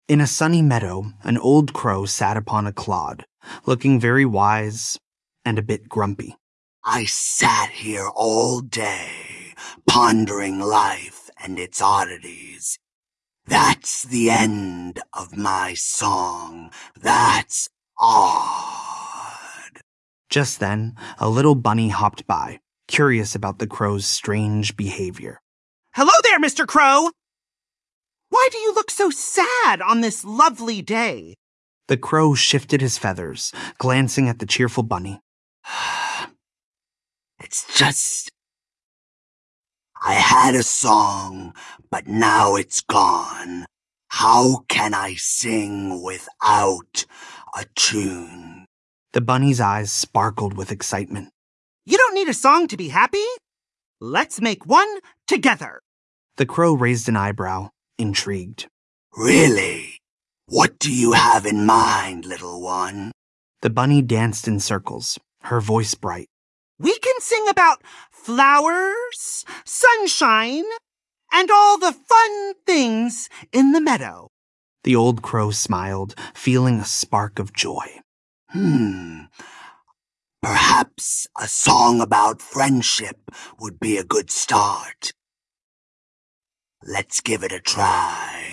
In a sunny meadow, an old crow sat upon a clod, looking very wise and a bit grumpy. I sat here all day, pondering life and its oddities. That's the end of my song. That's odd. Just then, a little bunny hopped by, curious about the crow's strange behavior. Hello there, Mr. Crow! Why do you look so sad on this lovely day? The crow shifted his feathers, glancing at the cheerful bunny. It's just... I had a song, but now it's gone. How can I sing without a tune? The bunny's eyes sparkled with excitement. You don't need a song to be happy. Let's make one together. The crow raised an eyebrow, intrigued. Really? What do you have in mind, little one? The bunny danced in circles, her voice bright. We can sing about flowers, sunshine, and all the fun things in the meadow. The old crow smiled, feeling a spark of joy. Perhaps a song about friendship would be a good start. Let's give it a try.